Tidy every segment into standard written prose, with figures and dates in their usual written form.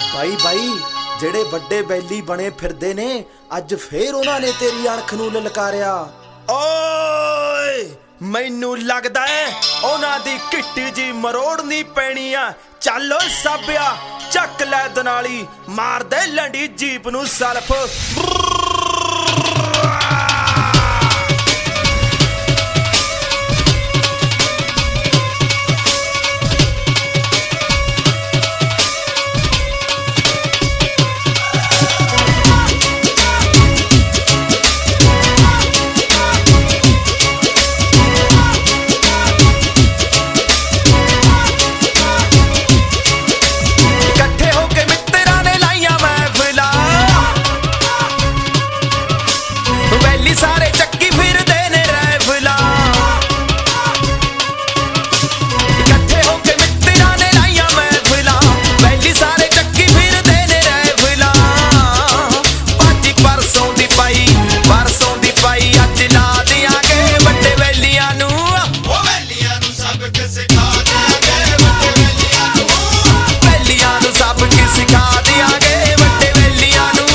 ਬਾਈ ਬਾਈ ਜਿਹੜੇ ਵੱਡੇ ਬੈਲੀ ਬਣੇ ਫਿਰਦੇ ਨੇ ਅੱਜ ਫੇਰ ਉਹਨਾਂ ਨੇ ਤੇਰੀ ਅਣਖ ਨੂੰ ਲਲਕਾਰਿਆ। ਓਏ ਮੈਨੂੰ ਲੱਗਦਾ ਏ ਉਹਨਾਂ ਦੀ ਕਿੱਟੀ ਜੀ ਮਰੋੜਨੀ ਪੈਣੀ ਆ। ਚੱਲ ਸਾਬਿਆ ਚੱਕ ਲੈ ਦਨਾਲੀ ਮਾਰ ਦੇ ਲੰਡੀ ਜੀਪ ਨੂੰ ਸਲਫ। ਸਾਰੇ ਚੱਕੀ ਫਿਰਦੇ ਨੇ ਰਾਈਫਲਾਂ ਇਕੱਠੇ ਹੋ ਕੇ ਮਿੱਤਰਾਂ ਨੇ ਲਾਈਆਂ ਮਹਿਫਿਲਾਂ। ਵੈਲੀ ਸਾਰੇ ਚੱਕੀ ਫਿਰਦੇ ਨੇ ਰਾਈਫਲਾਂ। ਭਾਜੀ ਪਰਸੋਂ ਦੀ ਪਾਈ ਅੱਜ ਲਾ ਦਿਆਂਗੇ ਵੱਡੇ ਵੈਲੀਆਂ ਨੂੰ। ਉਹ ਵੈਲੀਆਂ ਨੂੰ ਸਬਕ ਸਿਖਾ ਦਿਆਂਗੇ ਵੱਡੇ ਵੈਲੀਆਂ ਨੂੰ। ਵੈਲੀਆਂ ਨੂੰ ਸਬਕ ਸਿਖਾ ਦਿਆਂਗੇ ਵੱਡੇ ਵੈਲੀਆਂ ਨੂੰ।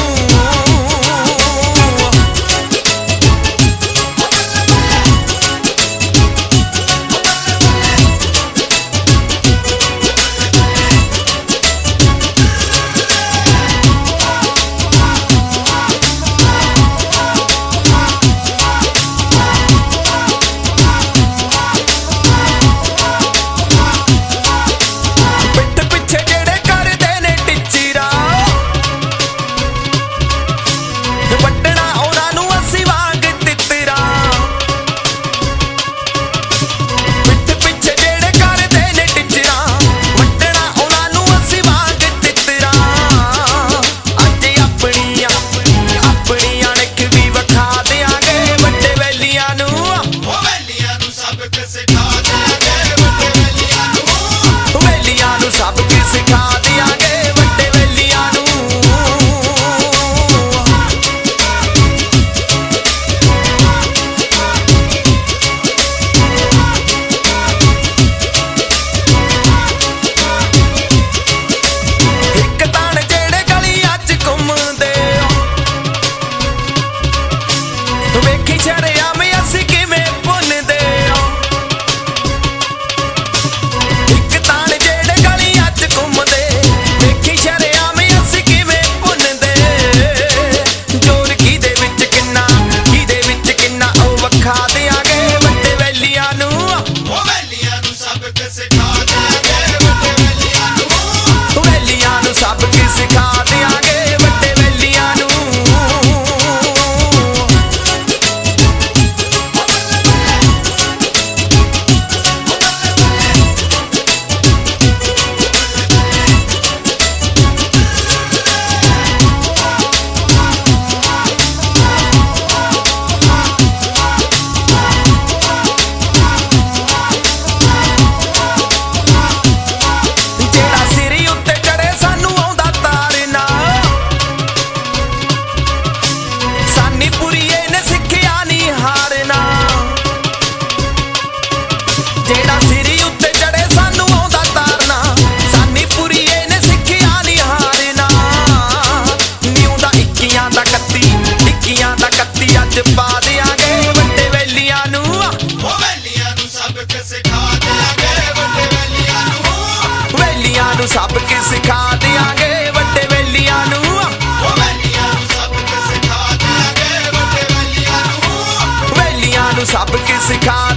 ਸਬਕ ਸਿਖਾ ਦਿਆਂਗੇ ਵੱਡੇ ਵੈਲੀਆਂ ਨੂੰ। ਉਹ ਵੈਲੀਆਂ ਨੂੰ ਸਬਕ ਸਿਖਾ ਦਿਆਂਗੇ ਵੱਡੇ ਵੈਲੀਆਂ ਨੂੰ। ਵੈਲੀਆਂ ਨੂੰ ਸਬਕ ਸਿਖਾ